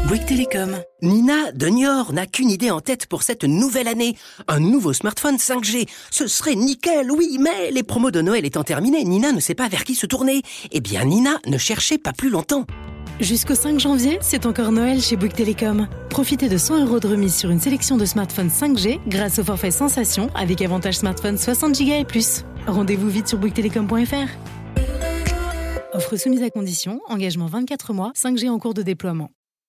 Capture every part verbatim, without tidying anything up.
Bouygues Télécom. Nina de Niort n'a qu'une idée en tête pour cette nouvelle année. Un nouveau smartphone cinq G. Ce serait nickel, oui, mais les promos de Noël étant terminées, Nina ne sait pas vers qui se tourner. Eh bien, Nina ne cherchait pas plus longtemps. Jusqu'au cinq janvier, c'est encore Noël chez Bouygues Télécom. Profitez de cent euros de remise sur une sélection de smartphones cinq G grâce au forfait Sensation avec avantage smartphone soixante giga et plus. Rendez-vous vite sur bouygues télécom point f r. Offre soumise à condition, engagement vingt-quatre mois, cinq G en cours de déploiement.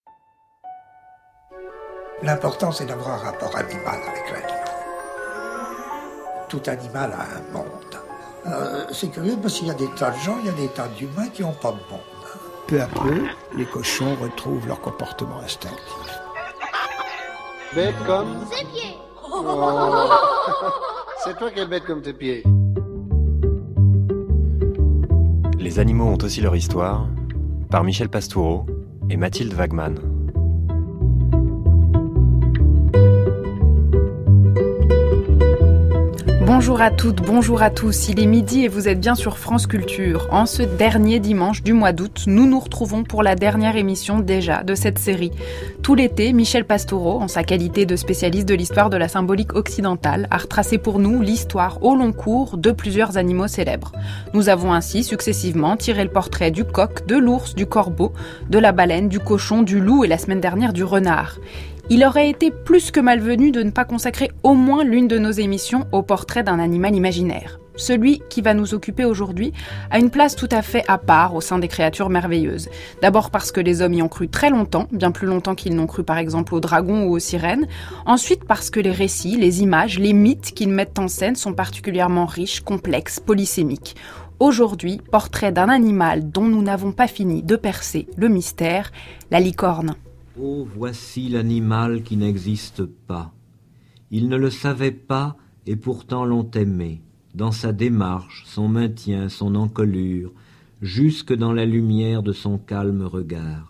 L'important, c'est d'avoir un rapport animal avec l'animal. Tout animal a un monde. Euh, c'est curieux parce qu'il y a des tas de gens, il y a des tas d'humains qui n'ont pas de monde. Peu à peu, les cochons retrouvent leur comportement instinctif. Bête comme... Ses pieds. Oh. C'est toi qui es bête comme tes pieds. Les animaux ont aussi leur histoire, par Michel Pastoureau et Mathilde Wagman. Bonjour à toutes, bonjour à tous, il est midi et vous êtes bien sur France Culture. En ce dernier dimanche du mois d'août, nous nous retrouvons pour la dernière émission déjà de cette série. Tout l'été, Michel Pastoureau, en sa qualité de spécialiste de l'histoire de la symbolique occidentale, a retracé pour nous l'histoire au long cours de plusieurs animaux célèbres. Nous avons ainsi successivement tiré le portrait du coq, de l'ours, du corbeau, de la baleine, du cochon, du loup et la semaine dernière du renard. Il aurait été plus que malvenu de ne pas consacrer au moins l'une de nos émissions au portrait d'un animal imaginaire. Celui qui va nous occuper aujourd'hui a une place tout à fait à part au sein des créatures merveilleuses. D'abord parce que les hommes y ont cru très longtemps, bien plus longtemps qu'ils n'ont cru par exemple aux dragons ou aux sirènes. Ensuite parce que les récits, les images, les mythes qu'ils mettent en scène sont particulièrement riches, complexes, polysémiques. Aujourd'hui, portrait d'un animal dont nous n'avons pas fini de percer le mystère, la licorne. Oh, voici l'animal qui n'existe pas. Ils ne le savaient pas et pourtant l'ont aimé, dans sa démarche, son maintien, son encolure, jusque dans la lumière de son calme regard.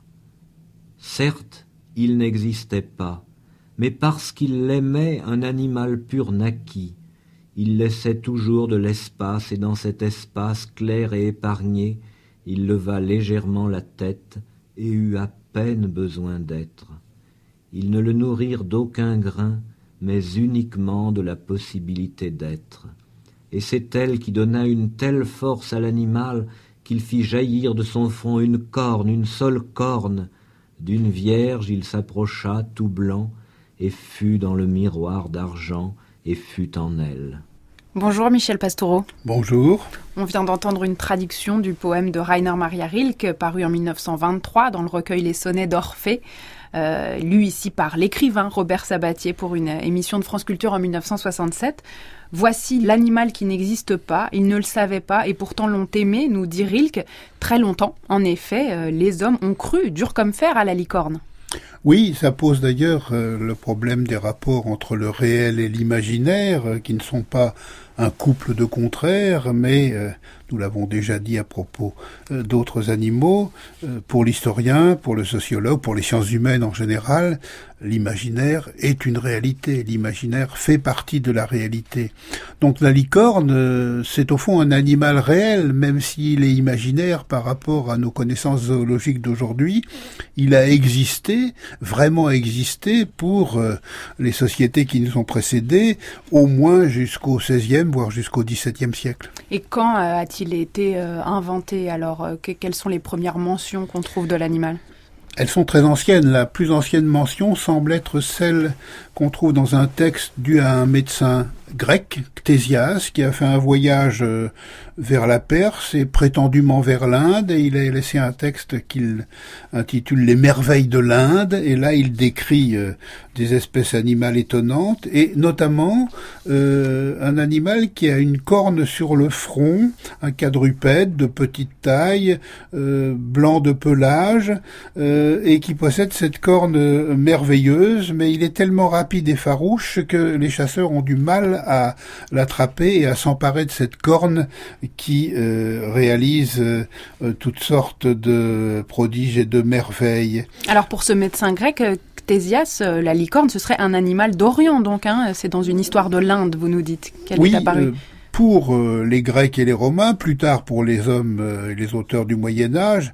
Certes, il n'existait pas, mais parce qu'il l'aimait, un animal pur naquit. Il laissait toujours de l'espace et dans cet espace clair et épargné, il leva légèrement la tête et eut à peine besoin d'être. Ils ne le nourrirent d'aucun grain, mais uniquement de la possibilité d'être. Et c'est elle qui donna une telle force à l'animal qu'il fit jaillir de son front une corne, une seule corne. D'une vierge il s'approcha tout blanc, et fut dans le miroir d'argent, et fut en elle. Bonjour Michel Pastoureau. Bonjour. On vient d'entendre une traduction du poème de Rainer Maria Rilke, paru en mille neuf cent vingt-trois dans le recueil Les Sonnets d'Orphée, euh, lu ici par l'écrivain Robert Sabatier pour une émission de France Culture en mille neuf cent soixante-sept. Voici l'animal qui n'existe pas, ils ne le savaient pas et pourtant l'ont aimé, nous dit Rilke, très longtemps. En effet, euh, les hommes ont cru, dur comme fer, à la licorne. Oui, ça pose d'ailleurs euh, le problème des rapports entre le réel et l'imaginaire, euh, qui ne sont pas un couple de contraires, mais, euh, nous l'avons déjà dit à propos euh, d'autres animaux, euh, pour l'historien, pour le sociologue, pour les sciences humaines en général, l'imaginaire est une réalité, l'imaginaire fait partie de la réalité. Donc la licorne, euh, c'est au fond un animal réel, même s'il est imaginaire par rapport à nos connaissances zoologiques d'aujourd'hui, il a existé, vraiment existé pour euh, les sociétés qui nous ont précédés, au moins jusqu'au seizième, voire jusqu'au dix-septième siècle. Et quand euh, a-t-il été euh, inventé alors euh, que, Quelles sont les premières mentions qu'on trouve de l'animal ? Elles sont très anciennes. La plus ancienne mention semble être celle qu'on trouve dans un texte dû à un médecin grec, Ctésias, qui a fait un voyage euh, vers la Perse et prétendument vers l'Inde, et il a laissé un texte qu'il intitule « Les merveilles de l'Inde », et là il décrit euh, des espèces animales étonnantes, et notamment euh, un animal qui a une corne sur le front, un quadrupède de petite taille, euh, blanc de pelage, euh, et qui possède cette corne merveilleuse, mais il est tellement rapide et farouche que les chasseurs ont du mal à l'attraper et à s'emparer de cette corne qui euh, réalise euh, toutes sortes de prodiges et de merveilles. Alors pour ce médecin grec, Ctésias, la licorne, ce serait un animal d'Orient, donc hein, c'est dans une histoire de l'Inde, vous nous dites, qu'elle oui, est apparue. Euh, pour euh, les Grecs et les Romains, plus tard pour les hommes euh, et les auteurs du Moyen-Âge,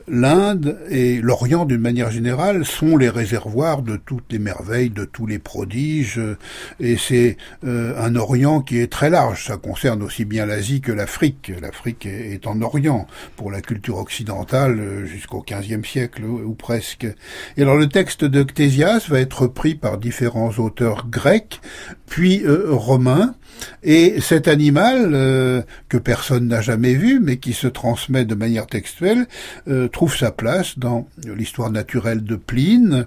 l'Inde et l'Orient d'une manière générale sont les réservoirs de toutes les merveilles, de tous les prodiges, et c'est euh, un Orient qui est très large. Ça concerne aussi bien l'Asie que l'Afrique. L'Afrique est, est en Orient pour la culture occidentale jusqu'au quinzième siècle ou, ou presque. Et alors le texte de Ctésias va être repris par différents auteurs grecs, puis euh, romains, et cet animal euh, que personne n'a jamais vu, mais qui se transmet de manière textuelle, euh, trouve sa place dans l'histoire naturelle de Pline.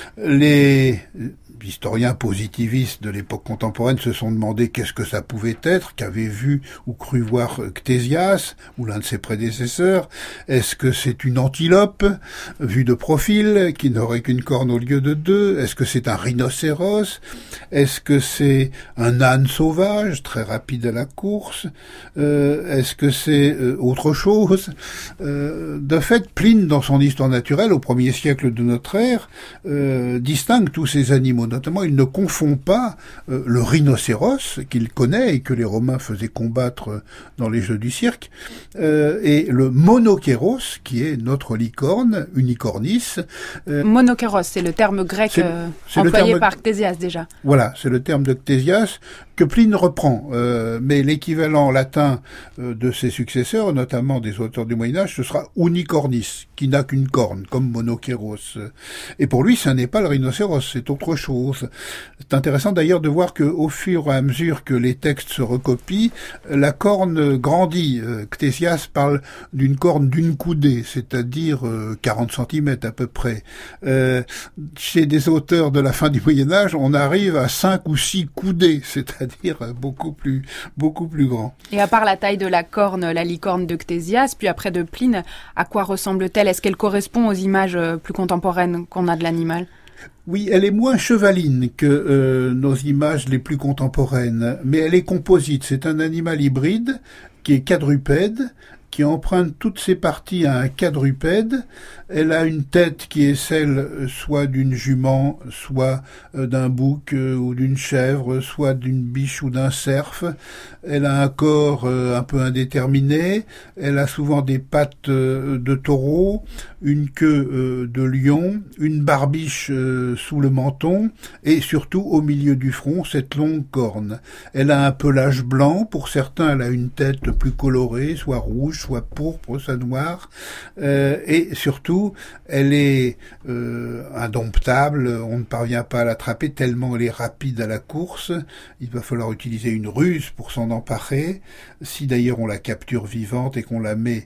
Les historiens positivistes de l'époque contemporaine se sont demandé qu'est-ce que ça pouvait être, qu'avait vu ou cru voir Ctésias, ou l'un de ses prédécesseurs. Est-ce que c'est une antilope, vue de profil, qui n'aurait qu'une corne au lieu de deux? Est-ce que c'est un rhinocéros? Est-ce que c'est un âne sauvage, très rapide à la course? euh, Est-ce que c'est euh, autre chose? euh, De fait, Pline, dans son histoire naturelle, au premier siècle de notre ère, euh, distingue tous ces animaux. Notamment, il ne confond pas euh, le rhinocéros, qu'il connaît et que les Romains faisaient combattre dans les jeux du cirque, euh, et le monokéros, qui est notre licorne, unicornis. Euh, monokéros, c'est le terme grec c'est, euh, c'est employé terme, par Ctésias déjà. Voilà, c'est le terme de Ctésias que Pline reprend, euh, mais l'équivalent latin euh, de ses successeurs, notamment des auteurs du Moyen-Âge, ce sera unicornis, qui n'a qu'une corne, comme monokéros. Et pour lui, ça n'est pas le rhinocéros, c'est autre chose. C'est intéressant d'ailleurs de voir qu'au fur et à mesure que les textes se recopient, la corne grandit. Euh, Ctésias parle d'une corne d'une coudée, c'est-à-dire euh, quarante centimètres à peu près. Euh, chez des auteurs de la fin du Moyen-Âge, on arrive à cinq ou six coudées, c'est-à-dire beaucoup plus, beaucoup plus grand. Et à part la taille de la corne, la licorne de Ctésias, puis après de Pline, à quoi ressemble-t-elle? Est-ce qu'elle correspond aux images plus contemporaines qu'on a de l'animal? Oui, elle est moins chevaline que euh, nos images les plus contemporaines, mais elle est composite. C'est un animal hybride qui est quadrupède, qui emprunte toutes ses parties à un quadrupède. Elle a une tête qui est celle soit d'une jument, soit d'un bouc ou d'une chèvre, soit d'une biche ou d'un cerf. Elle a un corps un peu indéterminé. Elle a souvent des pattes de taureau, une queue de lion, une barbiche sous le menton et surtout au milieu du front cette longue corne. Elle a un pelage blanc. Pour certains, elle a une tête plus colorée, soit rouge, soit pourpre, soit noire, euh, et surtout, elle est euh, indomptable, on ne parvient pas à l'attraper tellement elle est rapide à la course, il va falloir utiliser une ruse pour s'en emparer, si d'ailleurs on la capture vivante et qu'on la met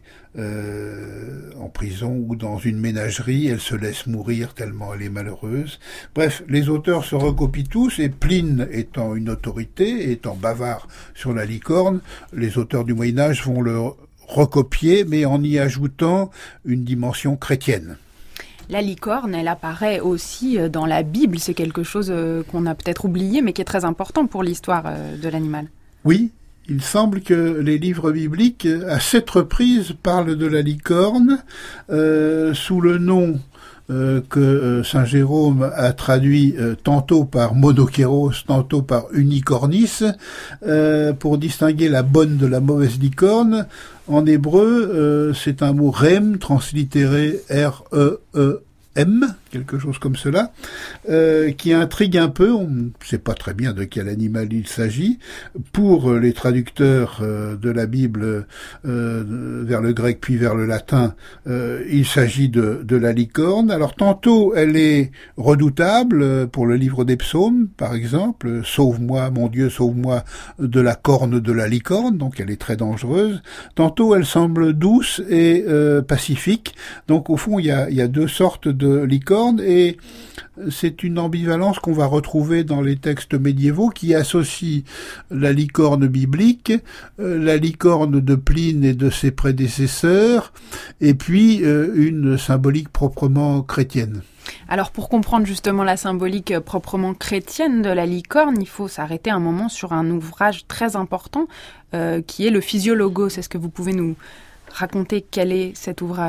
euh, en prison ou dans une ménagerie, elle se laisse mourir tellement elle est malheureuse. Bref, les auteurs se recopient tous, et Pline étant une autorité, étant bavard sur la licorne, les auteurs du Moyen-Âge vont le recopier, mais en y ajoutant une dimension chrétienne. La licorne, elle apparaît aussi dans la Bible. C'est quelque chose qu'on a peut-être oublié, mais qui est très important pour l'histoire de l'animal. Oui, il semble que les livres bibliques, à sept reprises, parlent de la licorne, euh, sous le nom Euh, que euh, Saint Jérôme a traduit euh, tantôt par monokéros, tantôt par unicornis, euh, pour distinguer la bonne de la mauvaise licorne. En hébreu, euh, c'est un mot rem, translittéré R E E M, quelque chose comme cela, euh, qui intrigue un peu, on ne sait pas très bien de quel animal il s'agit. Pour les traducteurs euh, de la Bible euh, vers le grec puis vers le latin, euh, il s'agit de, de la licorne. Alors tantôt elle est redoutable, pour le livre des psaumes par exemple, sauve-moi mon Dieu, sauve-moi de la corne de la licorne, donc elle est très dangereuse. Tantôt elle semble douce et euh, pacifique, donc au fond il y a, il y a deux sortes de de licorne, et c'est une ambivalence qu'on va retrouver dans les textes médiévaux qui associent la licorne biblique, euh, la licorne de Pline et de ses prédécesseurs, et puis euh, une symbolique proprement chrétienne. Alors pour comprendre justement la symbolique proprement chrétienne de la licorne, il faut s'arrêter un moment sur un ouvrage très important euh, qui est le Physiologos. Est-ce que vous pouvez nous raconter quel est cet ouvrage ?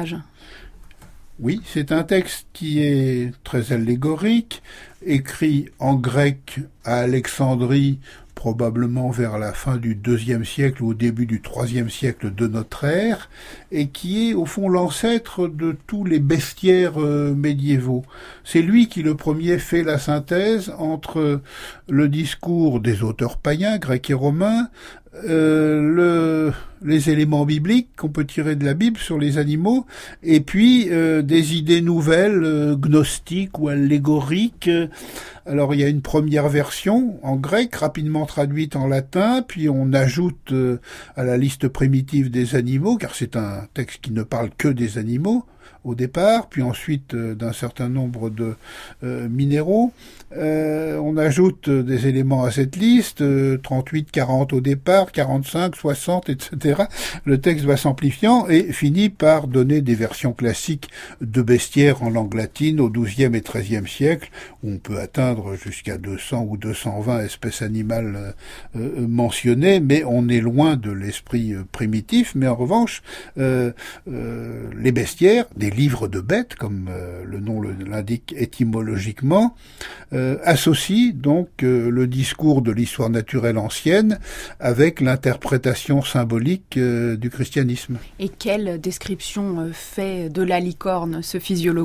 Oui, c'est un texte qui est très allégorique, écrit en grec à Alexandrie probablement vers la fin du deuxième siècle ou au début du troisième siècle de notre ère, et qui est au fond l'ancêtre de tous les bestiaires euh, médiévaux. C'est lui qui le premier fait la synthèse entre le discours des auteurs païens, grecs et romains, Euh, le, les éléments bibliques qu'on peut tirer de la Bible sur les animaux, et puis euh, des idées nouvelles, euh, gnostiques ou allégoriques. Alors il y a une première version en grec, rapidement traduite en latin, puis on ajoute euh, à la liste primitive des animaux, car c'est un texte qui ne parle que des animaux au départ, puis ensuite euh, d'un certain nombre de euh, minéraux. Euh, on ajoute euh, des éléments à cette liste, euh, trente-huit, quarante au départ, quarante-cinq, soixante, et cetera. Le texte va s'amplifiant et finit par donner des versions classiques de bestiaires en langue latine au douzième et treizième siècle, où on peut atteindre jusqu'à deux cents ou deux cent vingt espèces animales euh, euh, mentionnées, mais on est loin de l'esprit euh, primitif. Mais en revanche, euh, euh, les bestiaires, des livres de bêtes, comme euh, le nom l'indique étymologiquement, euh, associe donc euh, le discours de l'histoire naturelle ancienne avec l'interprétation symbolique euh, du christianisme. Et quelle description euh, fait de la licorne, ce physiologos ?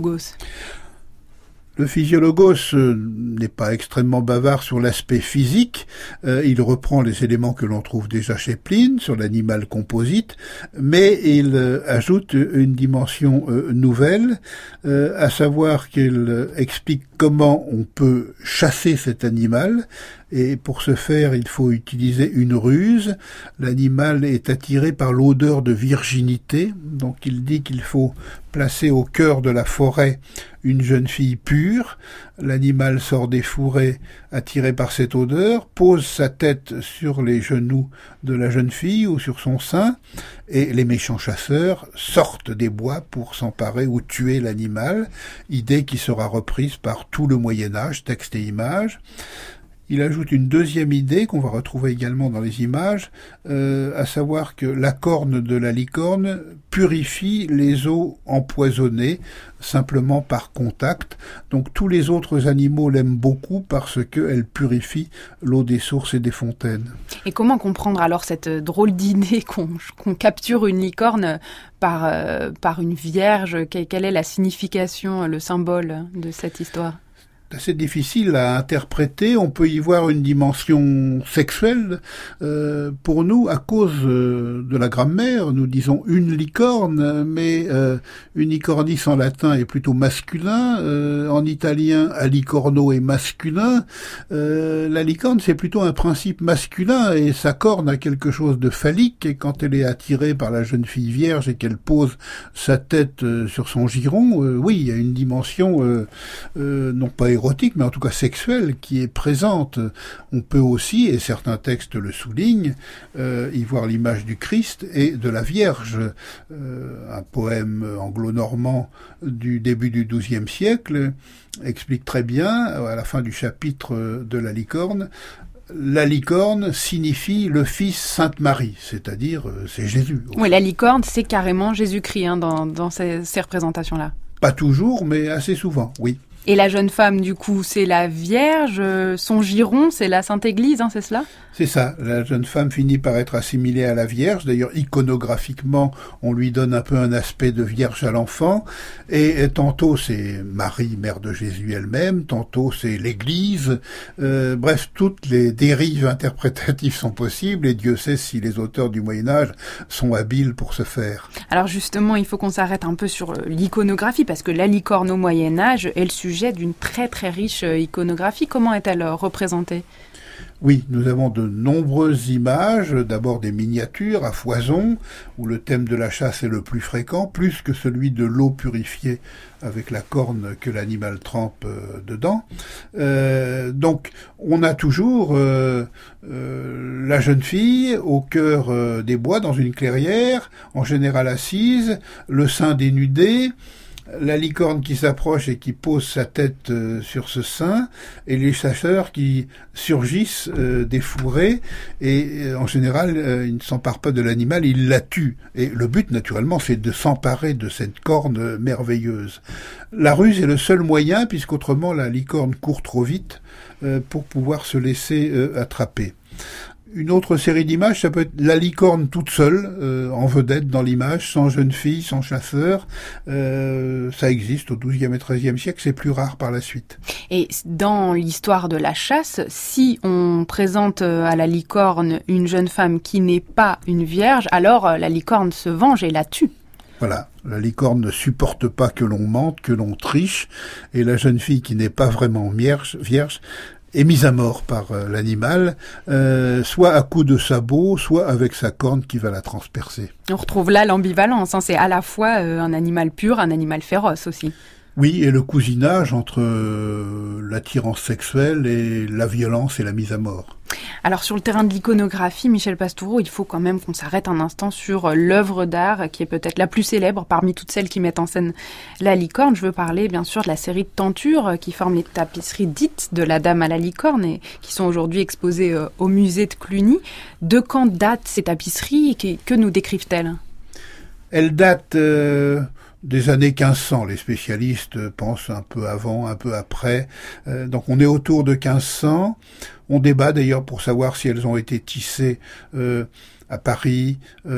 Le physiologos euh, n'est pas extrêmement bavard sur l'aspect physique. Euh, il reprend les éléments que l'on trouve déjà chez Pline sur l'animal composite, mais il euh, ajoute une dimension euh, nouvelle, euh, à savoir qu'il euh, explique comment on peut chasser cet animal. Et pour ce faire, il faut utiliser une ruse. L'animal est attiré par l'odeur de virginité. Donc il dit qu'il faut placer au cœur de la forêt une jeune fille pure. L'animal sort des fourrés attiré par cette odeur, pose sa tête sur les genoux de la jeune fille ou sur son sein, et les méchants chasseurs sortent des bois pour s'emparer ou tuer l'animal, idée qui sera reprise par tout le Moyen-Âge, texte et images. Il ajoute une deuxième idée qu'on va retrouver également dans les images, euh, à savoir que la corne de la licorne purifie les eaux empoisonnées simplement par contact. Donc tous les autres animaux l'aiment beaucoup parce qu'elle purifie l'eau des sources et des fontaines. Et comment comprendre alors cette drôle d'idée qu'on, qu'on capture une licorne par, euh, par une vierge ? Quelle est la signification, le symbole de cette histoire ? C'est assez difficile à interpréter. On peut y voir une dimension sexuelle. Euh, pour nous, à cause euh, de la grammaire, nous disons une licorne, mais euh, unicornis en latin est plutôt masculin. Euh, en italien, alicorno est masculin. Euh, la licorne, c'est plutôt un principe masculin et sa corne a quelque chose de phallique. Et quand elle est attirée par la jeune fille vierge et qu'elle pose sa tête euh, sur son giron, euh, oui, il y a une dimension euh, euh, non pas érotique, mais en tout cas sexuelle, qui est présente. On peut aussi, et certains textes le soulignent, euh, y voir l'image du Christ et de la Vierge. Euh, un poème anglo-normand du début du douzième siècle explique très bien, à la fin du chapitre de la licorne, la licorne signifie le fils Sainte Marie, c'est-à-dire euh, c'est Jésus. Oui, la licorne, c'est carrément Jésus-Christ hein, dans, dans ces, ces représentations-là. Pas toujours, mais assez souvent, oui. Et la jeune femme, du coup, c'est la Vierge, son giron, c'est la Sainte Église, hein, c'est cela ? C'est ça, la jeune femme finit par être assimilée à la Vierge, d'ailleurs iconographiquement on lui donne un peu un aspect de Vierge à l'enfant, et tantôt c'est Marie, mère de Jésus elle-même, tantôt c'est l'Église, euh, bref, toutes les dérives interprétatives sont possibles, et Dieu sait si les auteurs du Moyen-Âge sont habiles pour ce faire. Alors justement, il faut qu'on s'arrête un peu sur l'iconographie, parce que la licorne au Moyen-Âge est le sujet d'une très très riche iconographie. Comment est-elle représentée ? Oui, nous avons de nombreuses images, d'abord des miniatures à foison, où le thème de la chasse est le plus fréquent, plus que celui de l'eau purifiée avec la corne que l'animal trempe euh, dedans. Euh, donc, on a toujours euh, euh, la jeune fille au cœur euh, des bois, dans une clairière, en général assise, le sein dénudé, la licorne qui s'approche et qui pose sa tête euh, sur ce sein, et les chasseurs qui surgissent euh, des fourrés, et euh, en général, euh, ils ne s'emparent pas de l'animal, ils la tuent. Et le but, naturellement, c'est de s'emparer de cette corne euh, merveilleuse. La ruse est le seul moyen, puisqu'autrement, la licorne court trop vite euh, pour pouvoir se laisser euh, attraper. Une autre série d'images, ça peut être la licorne toute seule, euh, en vedette dans l'image, sans jeune fille, sans chasseur. Euh, ça existe au douzième et treizième siècle, c'est plus rare par la suite. Et dans l'histoire de la chasse, si on présente à la licorne une jeune femme qui n'est pas une vierge, alors la licorne se venge et la tue. Voilà, la licorne ne supporte pas que l'on mente, que l'on triche, et la jeune fille qui n'est pas vraiment vierge, vierge est mise à mort par euh, l'animal, euh, soit à coups de sabot, soit avec sa corne qui va la transpercer. On retrouve là l'ambivalence, hein, c'est à la fois euh, un animal pur, un animal féroce aussi. Oui, et le cousinage entre euh, l'attirance sexuelle et la violence et la mise à mort. Alors sur le terrain de l'iconographie, Michel Pastoureau, il faut quand même qu'on s'arrête un instant sur l'œuvre d'art qui est peut-être la plus célèbre parmi toutes celles qui mettent en scène la licorne. Je veux parler bien sûr de la série de tentures qui forment les tapisseries dites de la Dame à la licorne et qui sont aujourd'hui exposées au musée de Cluny. De quand datent ces tapisseries et que nous décrivent-elles ? Elles datent euh, des années quinze cents. Les spécialistes pensent un peu avant, un peu après. Euh, donc on est autour de quinze cents. On débat d'ailleurs pour savoir si elles ont été tissées euh, à Paris,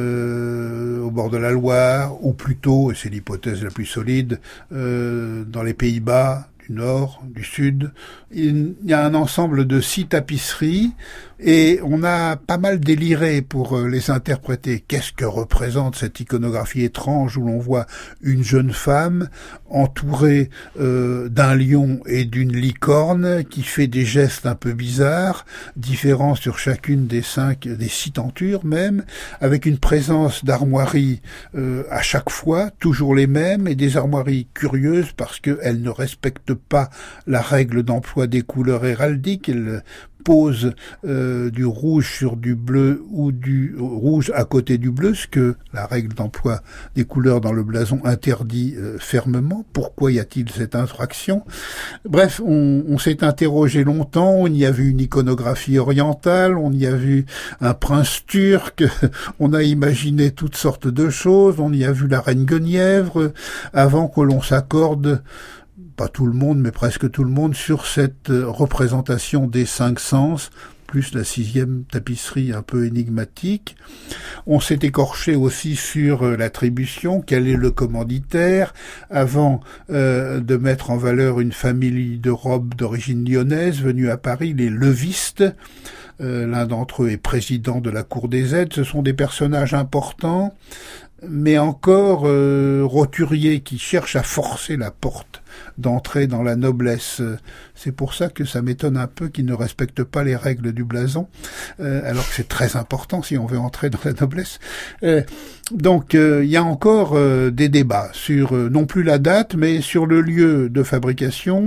euh, au bord de la Loire, ou plutôt, et c'est l'hypothèse la plus solide, euh, dans les Pays-Bas, du Nord, du Sud. Il y a un ensemble de six tapisseries et on a pas mal déliré pour les interpréter. Qu'est-ce que représente cette iconographie étrange où l'on voit une jeune femme entourée euh, d'un lion et d'une licorne qui fait des gestes un peu bizarres, différents sur chacune des cinq, des six tentures même, avec une présence d'armoiries euh, à chaque fois, toujours les mêmes, et des armoiries curieuses parce qu'elles ne respectent pas la règle d'emploi des couleurs héraldiques. Elles pose euh, du rouge sur du bleu ou du rouge à côté du bleu, ce que la règle d'emploi des couleurs dans le blason interdit euh, fermement. Pourquoi y a-t-il cette infraction ? Bref, on, on s'est interrogé longtemps, on y a vu une iconographie orientale, on y a vu un prince turc, on a imaginé toutes sortes de choses, on y a vu la reine Guenièvre, avant que l'on s'accorde, pas tout le monde, mais presque tout le monde, sur cette représentation des cinq sens, plus la sixième tapisserie un peu énigmatique. On s'est écorché aussi sur l'attribution, quel est le commanditaire, avant euh, de mettre en valeur une famille de robes d'origine lyonnaise venue à Paris, les levistes. Euh, l'un d'entre eux est président de la Cour des Aides. Ce sont des personnages importants, mais encore euh, roturiers qui cherchent à forcer la porte d'entrer dans la noblesse. C'est pour ça que ça m'étonne un peu qu'ils ne respectent pas les règles du blason, euh, alors que c'est très important si on veut entrer dans la noblesse. Euh, donc il euh, y a encore euh, des débats sur euh, non plus la date, mais sur le lieu de fabrication,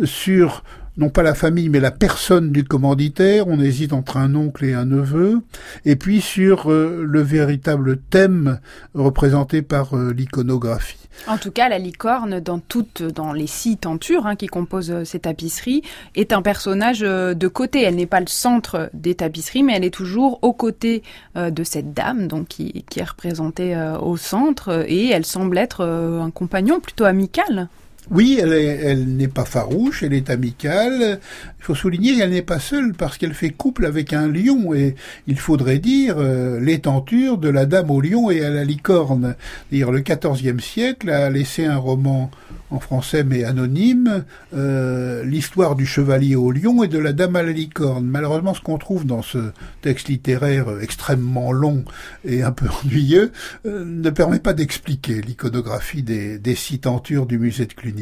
sur non pas la famille, mais la personne du commanditaire. On hésite entre un oncle et un neveu. Et puis sur euh, le véritable thème représenté par euh, l'iconographie. En tout cas, la licorne, dans toutes, dans les six tentures hein, qui composent euh, ces tapisseries, est un personnage euh, de côté. Elle n'est pas le centre des tapisseries, mais elle est toujours aux côtés euh, de cette dame, donc qui, qui est représentée euh, au centre, et elle semble être euh, un compagnon plutôt amical. Oui, elle, est, elle n'est pas farouche, elle est amicale. Il faut souligner qu'elle n'est pas seule parce qu'elle fait couple avec un lion et il faudrait dire euh, les tentures de la Dame au lion et à la licorne. D'ailleurs, le quatorzième siècle a laissé un roman en français mais anonyme, euh, l'histoire du chevalier au lion et de la Dame à la licorne. Malheureusement, ce qu'on trouve dans ce texte littéraire extrêmement long et un peu ennuyeux euh, ne permet pas d'expliquer l'iconographie des, des six tentures du musée de Cluny.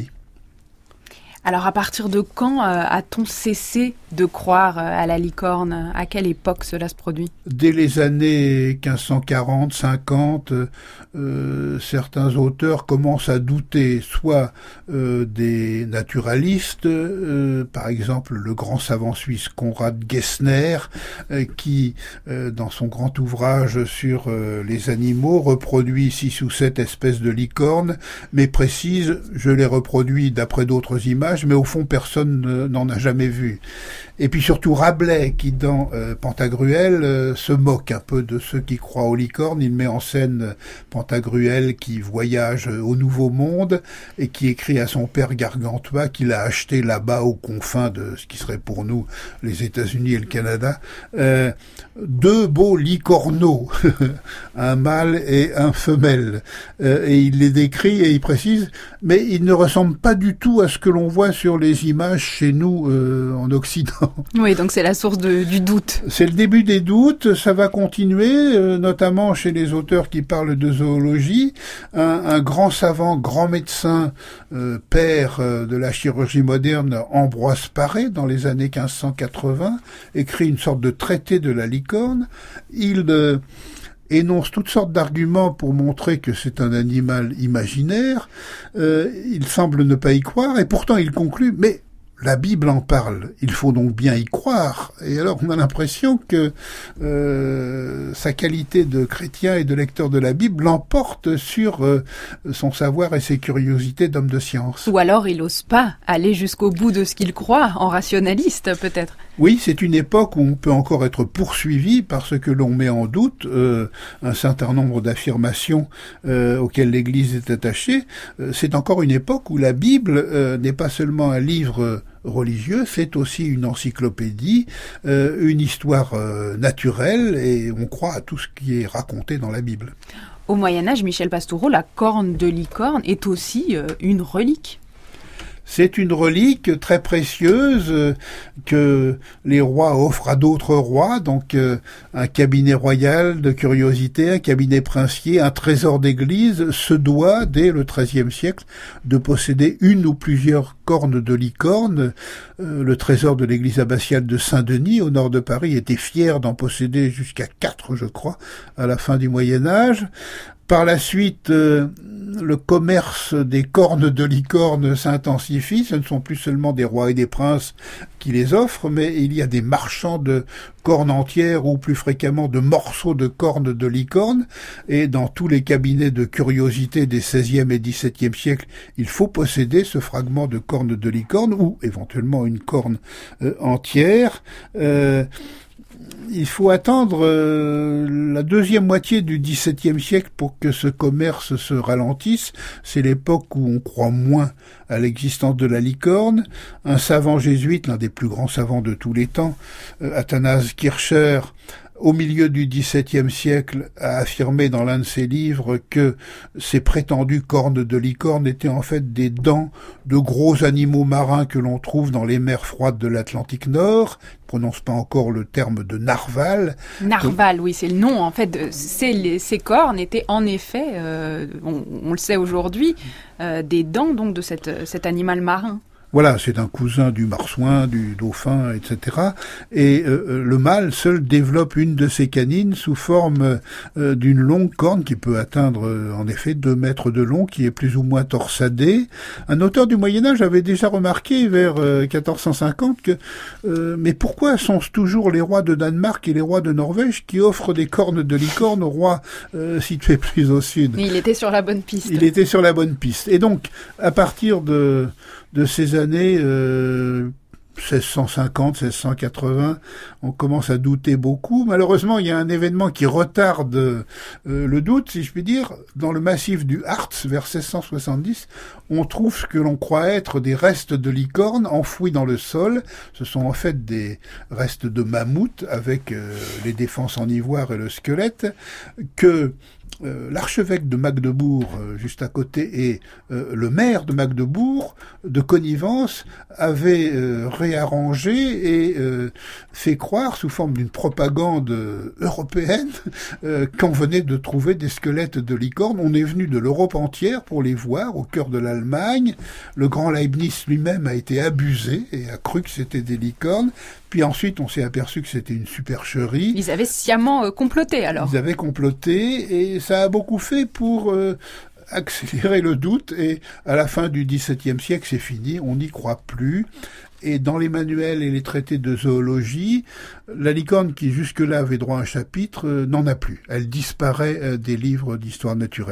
Alors à partir de quand euh, a-t-on cessé de croire euh, à la licorne ? À quelle époque cela se produit ? Dès les années quinze cent quarante, cinquante, euh, certains auteurs commencent à douter soit euh, des naturalistes, euh, par exemple le grand savant suisse Konrad Gessner, euh, qui, euh, dans son grand ouvrage sur euh, les animaux, reproduit six ou sept espèces de licornes, mais précise, je les reproduis d'après d'autres images, mais au fond personne n'en a jamais vu. Et puis surtout Rabelais, qui dans euh, Pantagruel euh, se moque un peu de ceux qui croient aux licornes. Il met en scène euh, Pantagruel qui voyage euh, au Nouveau Monde et qui écrit à son père Gargantua qu'il a acheté là-bas aux confins de ce qui serait pour nous les États-Unis et le Canada, euh, deux beaux licorneaux, un mâle et un femelle. Euh, et il les décrit et il précise, mais ils ne ressemblent pas du tout à ce que l'on voit sur les images chez nous euh, en Occident. Oui, donc c'est la source de, du doute. C'est le début des doutes, ça va continuer, euh, notamment chez les auteurs qui parlent de zoologie. Un, un grand savant, grand médecin, euh, père euh, de la chirurgie moderne, Ambroise Paré, dans les années quinze cent quatre-vingts, écrit une sorte de traité de la licorne. Il euh, énonce toutes sortes d'arguments pour montrer que c'est un animal imaginaire. Euh, il semble ne pas y croire, et pourtant il conclut, mais la Bible en parle, il faut donc bien y croire. Et alors on a l'impression que euh, sa qualité de chrétien et de lecteur de la Bible l'emporte sur euh, son savoir et ses curiosités d'homme de science. Ou alors il n'ose pas aller jusqu'au bout de ce qu'il croit, en rationaliste peut-être. Oui, c'est une époque où on peut encore être poursuivi parce que l'on met en doute euh, un certain nombre d'affirmations euh, auxquelles l'Église est attachée. Euh, c'est encore une époque où la Bible euh, n'est pas seulement un livre religieux, c'est aussi une encyclopédie, euh, une histoire euh, naturelle, et on croit à tout ce qui est raconté dans la Bible. Au Moyen-Âge, Michel Pastoureau, la corne de licorne est aussi euh, une relique. C'est une relique très précieuse euh, que les rois offrent à d'autres rois, donc euh, un cabinet royal de curiosité, un cabinet princier, un trésor d'église se doit, dès le treizième siècle, de posséder une ou plusieurs cornes de licorne. Euh, le trésor de l'église abbatiale de Saint-Denis, au nord de Paris, était fier d'en posséder jusqu'à quatre, je crois, à la fin du Moyen-Âge. Par la suite, euh, le commerce des cornes de licorne s'intensifie. Ce ne sont plus seulement des rois et des princes qui les offrent, mais il y a des marchands de cornes entières ou plus fréquemment de morceaux de cornes de licorne. Et dans tous les cabinets de curiosité des seizième et dix-septième siècles, il faut posséder ce fragment de corne de licorne ou éventuellement une corne euh, entière. Euh, Il faut attendre euh, la deuxième moitié du dix-septième siècle pour que ce commerce se ralentisse. C'est l'époque où on croit moins à l'existence de la licorne. Un savant jésuite, l'un des plus grands savants de tous les temps, euh, Athanase Kircher, au milieu du dix-septième siècle, a affirmé dans l'un de ses livres que ces prétendues cornes de licorne étaient en fait des dents de gros animaux marins que l'on trouve dans les mers froides de l'Atlantique Nord. Je ne prononce pas encore le terme de narval. Narval, Donc, oui, c'est le nom. En fait, de, ces, les, ces cornes étaient en effet, euh, on, on le sait aujourd'hui, euh, des dents donc de cette, cet animal marin. Voilà, c'est un cousin du marsouin, du dauphin, et cetera. Et euh, le mâle seul développe une de ses canines sous forme euh, d'une longue corne qui peut atteindre euh, en effet deux mètres de long, qui est plus ou moins torsadée. Un auteur du Moyen-Âge avait déjà remarqué vers euh, quatorze cent cinquante que euh, mais pourquoi sont-ce toujours les rois de Danemark et les rois de Norvège qui offrent des cornes de licorne aux rois euh, situés plus au sud? Mais il était sur la bonne piste. Il était sur la bonne piste. Et donc, à partir de de ces années euh, seize cent cinquante, seize cent quatre-vingts, on commence à douter beaucoup. Malheureusement, il y a un événement qui retarde euh, le doute, si je puis dire. Dans le massif du Harz, vers seize cent soixante-dix, on trouve ce que l'on croit être des restes de licornes enfouis dans le sol. Ce sont en fait des restes de mammouth avec euh, les défenses en ivoire et le squelette, que Euh, l'archevêque de Magdebourg, euh, juste à côté, et euh, le maire de Magdebourg, de connivence, avaient euh, réarrangé et euh, fait croire, sous forme d'une propagande euh, européenne, euh, qu'on venait de trouver des squelettes de licornes. On est venu de l'Europe entière pour les voir, au cœur de l'Allemagne. Le grand Leibniz lui-même a été abusé et a cru que c'était des licornes. Puis ensuite, on s'est aperçu que c'était une supercherie. Ils avaient sciemment euh, comploté, alors. Ils avaient comploté, et ça a beaucoup fait pour euh, accélérer le doute. Et à la fin du dix-septième siècle, c'est fini, on n'y croit plus. Et dans les manuels et les traités de zoologie, la licorne, qui jusque-là avait droit à un chapitre, euh, n'en a plus. Elle disparaît euh, des livres d'histoire naturelle.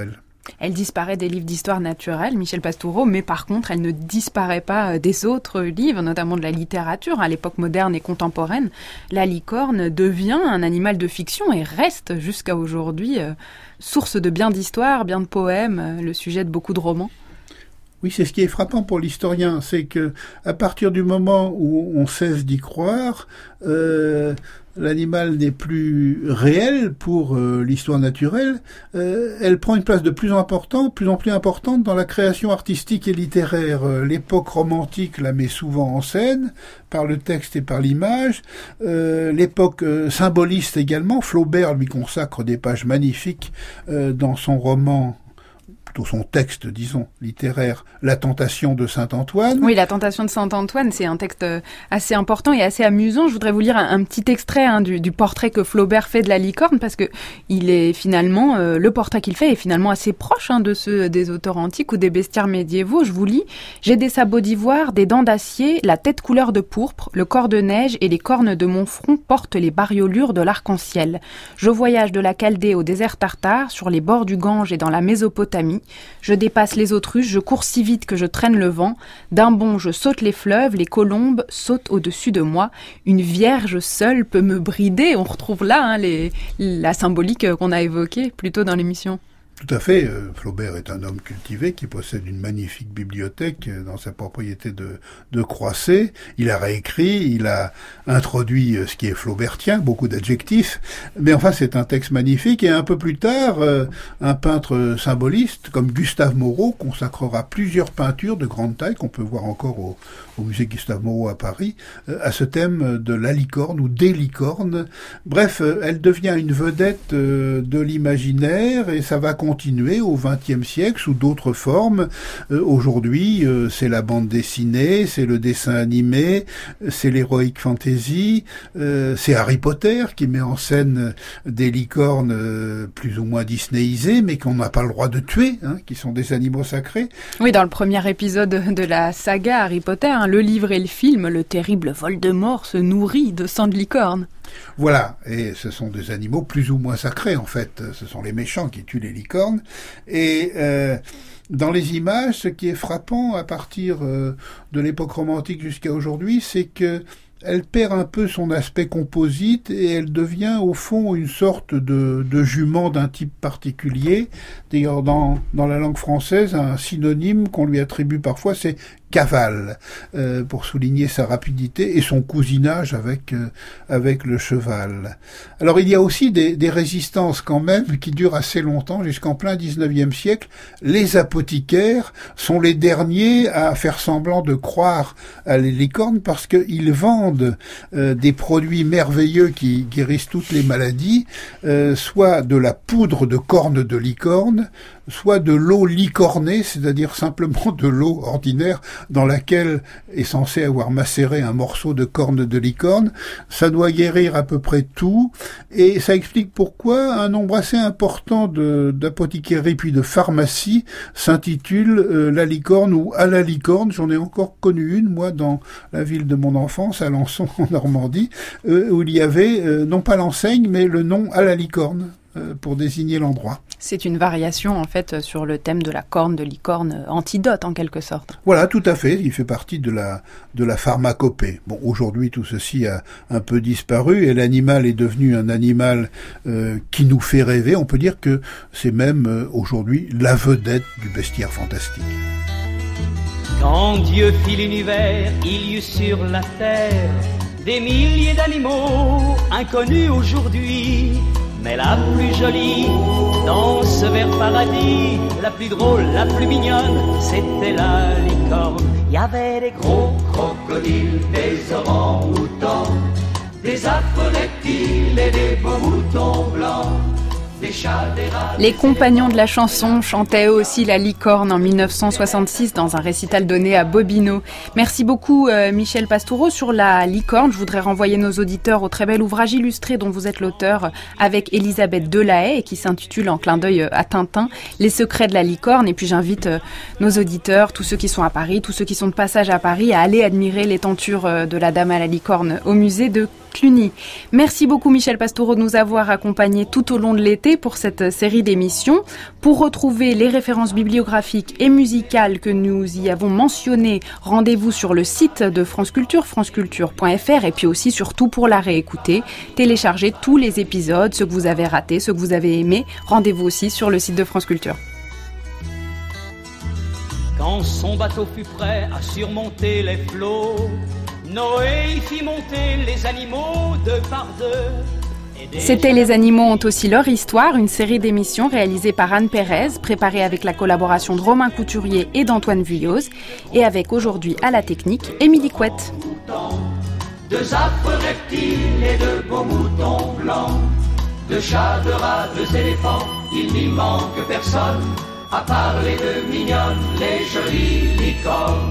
Elle disparaît des livres d'histoire naturelle, Michel Pastoureau, mais par contre, elle ne disparaît pas des autres livres, notamment de la littérature. À l'époque moderne et contemporaine, la licorne devient un animal de fiction et reste jusqu'à aujourd'hui euh, source de bien d'histoires, bien de poèmes, euh, le sujet de beaucoup de romans. Oui, c'est ce qui est frappant pour l'historien, c'est que à partir du moment où on cesse d'y croire, euh, l'animal n'est plus réel pour euh, l'histoire naturelle. Euh, elle prend une place de plus en important, plus en plus importante dans la création artistique et littéraire. Euh, l'époque romantique la met souvent en scène par le texte et par l'image. Euh, l'époque euh, symboliste également. Flaubert lui consacre des pages magnifiques euh, dans son roman, son texte, disons, littéraire, La Tentation de Saint-Antoine. Oui, La Tentation de Saint-Antoine, c'est un texte assez important et assez amusant. Je voudrais vous lire un, un petit extrait hein, du, du portrait que Flaubert fait de la licorne, parce que il est finalement, euh, le portrait qu'il fait est finalement assez proche hein, de ceux des auteurs antiques ou des bestiaires médiévaux. Je vous lis. « J'ai des sabots d'ivoire, des dents d'acier, la tête couleur de pourpre, le corps de neige et les cornes de mon front portent les bariolures de l'arc-en-ciel. Je voyage de la Chaldée au désert tartare, sur les bords du Gange et dans la Mésopotamie. Je dépasse les autruches, je cours si vite que je traîne le vent. D'un bond, je saute les fleuves, les colombes sautent au-dessus de moi. Une vierge seule peut me brider. » On retrouve là hein, les, la symbolique qu'on a évoquée plus tôt dans l'émission. Tout à fait. Euh, Flaubert est un homme cultivé qui possède une magnifique bibliothèque euh, dans sa propriété de, de Croisset. Il a réécrit, il a introduit euh, ce qui est flaubertien, beaucoup d'adjectifs. Mais enfin, c'est un texte magnifique. Et un peu plus tard, euh, un peintre symboliste comme Gustave Moreau consacrera plusieurs peintures de grande taille qu'on peut voir encore au, au musée Gustave Moreau à Paris, euh, à ce thème de la licorne ou des licornes. Bref, euh, elle devient une vedette euh, de l'imaginaire et ça va continuer au vingtième siècle sous d'autres formes. Euh, aujourd'hui, euh, c'est la bande dessinée, c'est le dessin animé, c'est l'heroic fantasy, euh, c'est Harry Potter qui met en scène des licornes euh, plus ou moins disneyisées, mais qu'on n'a pas le droit de tuer, hein, qui sont des animaux sacrés. Oui, dans le premier épisode de la saga Harry Potter, hein, le livre et le film, le terrible Voldemort se nourrit de sang de licorne. Voilà, et ce sont des animaux plus ou moins sacrés en fait, ce sont les méchants qui tuent les licornes, et euh, dans les images, ce qui est frappant à partir euh, de l'époque romantique jusqu'à aujourd'hui, c'est que elle perd un peu son aspect composite et elle devient au fond une sorte de, de jument d'un type particulier. D'ailleurs, dans, dans la langue française, un synonyme qu'on lui attribue parfois, c'est cavale, euh, pour souligner sa rapidité et son cousinage avec euh, avec le cheval. Alors il y a aussi des, des résistances quand même qui durent assez longtemps, jusqu'en plein dix-neuvième siècle. Les apothicaires sont les derniers à faire semblant de croire à les licornes parce qu'ils vendent euh, des produits merveilleux qui guérissent toutes les maladies, euh, soit de la poudre de cornes de licorne, soit de l'eau licornée, c'est-à-dire simplement de l'eau ordinaire dans laquelle est censé avoir macéré un morceau de corne de licorne. Ça doit guérir à peu près tout, et ça explique pourquoi un nombre assez important de, d'apothicaries puis de pharmacies s'intitule euh, la licorne ou à la licorne. J'en ai encore connu une, moi, dans la ville de mon enfance, à Alençon, en Normandie, euh, où il y avait, euh, non pas l'enseigne, mais le nom à la licorne, euh, pour désigner l'endroit. C'est une variation, en fait, sur le thème de la corne de licorne, antidote, en quelque sorte. Voilà, tout à fait. Il fait partie de la, de la pharmacopée. Bon, aujourd'hui, tout ceci a un peu disparu et l'animal est devenu un animal euh, qui nous fait rêver. On peut dire que c'est même, euh, aujourd'hui, la vedette du bestiaire fantastique. Quand Dieu fit l'univers, il y eut sur la terre des milliers d'animaux inconnus aujourd'hui. Mais la plus jolie, dans ce vert paradis, la plus drôle, la plus mignonne, c'était la licorne. Il y avait des gros crocodiles, des orangs-outans, des affreux reptiles et des beaux moutons blancs. Les compagnons de la chanson chantaient eux aussi la licorne en mille neuf cent soixante-six dans un récital donné à Bobino. Merci beaucoup euh, Michel Pastoureau. Sur la licorne, je voudrais renvoyer nos auditeurs au très bel ouvrage illustré dont vous êtes l'auteur avec Elisabeth Delahaye et qui s'intitule en clin d'œil à Tintin, Les secrets de la licorne. Et puis j'invite euh, nos auditeurs, tous ceux qui sont à Paris, tous ceux qui sont de passage à Paris, à aller admirer les tentures euh, de la Dame à la licorne au musée de Cluny. Merci beaucoup Michel Pastoureau de nous avoir accompagnés tout au long de l'été pour cette série d'émissions. Pour retrouver les références bibliographiques et musicales que nous y avons mentionnées, rendez-vous sur le site de France Culture, franceculture point f r, et puis aussi surtout pour la réécouter, téléchargez tous les épisodes, ceux que vous avez ratés, ceux que vous avez aimés. Rendez-vous aussi sur le site de France Culture. Quand son bateau fut prêt à surmonter les flots, Noé y fit monter les animaux deux par deux. C'était Les animaux ont aussi leur histoire, une série d'émissions réalisée par Anne Pérez, préparée avec la collaboration de Romain Couturier et d'Antoine Vuilloz, et avec aujourd'hui à la technique, Émilie Couette. Deux affreux reptiles et de beaux moutons blancs, deux chats, deux rats, deux éléphants, il n'y manque personne, à part les deux mignonnes, les jolies licornes.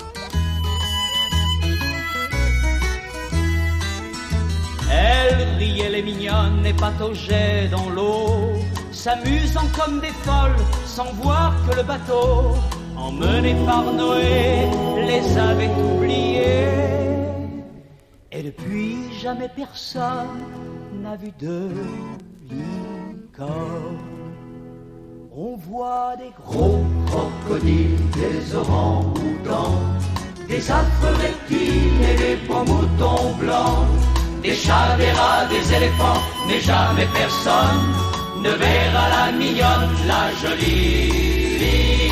Elles riaient les mignonnes et pataugeaient dans l'eau, s'amusant comme des folles, sans voir que le bateau, emmené par Noé, les avait oubliées. Et depuis, jamais personne n'a vu de licorne. On voit des gros crocodiles, des orangs-outans, des affreux reptiles et des beaux moutons blancs, des chats, des rats, des éléphants, mais jamais personne ne verra la mignonne, la jolie.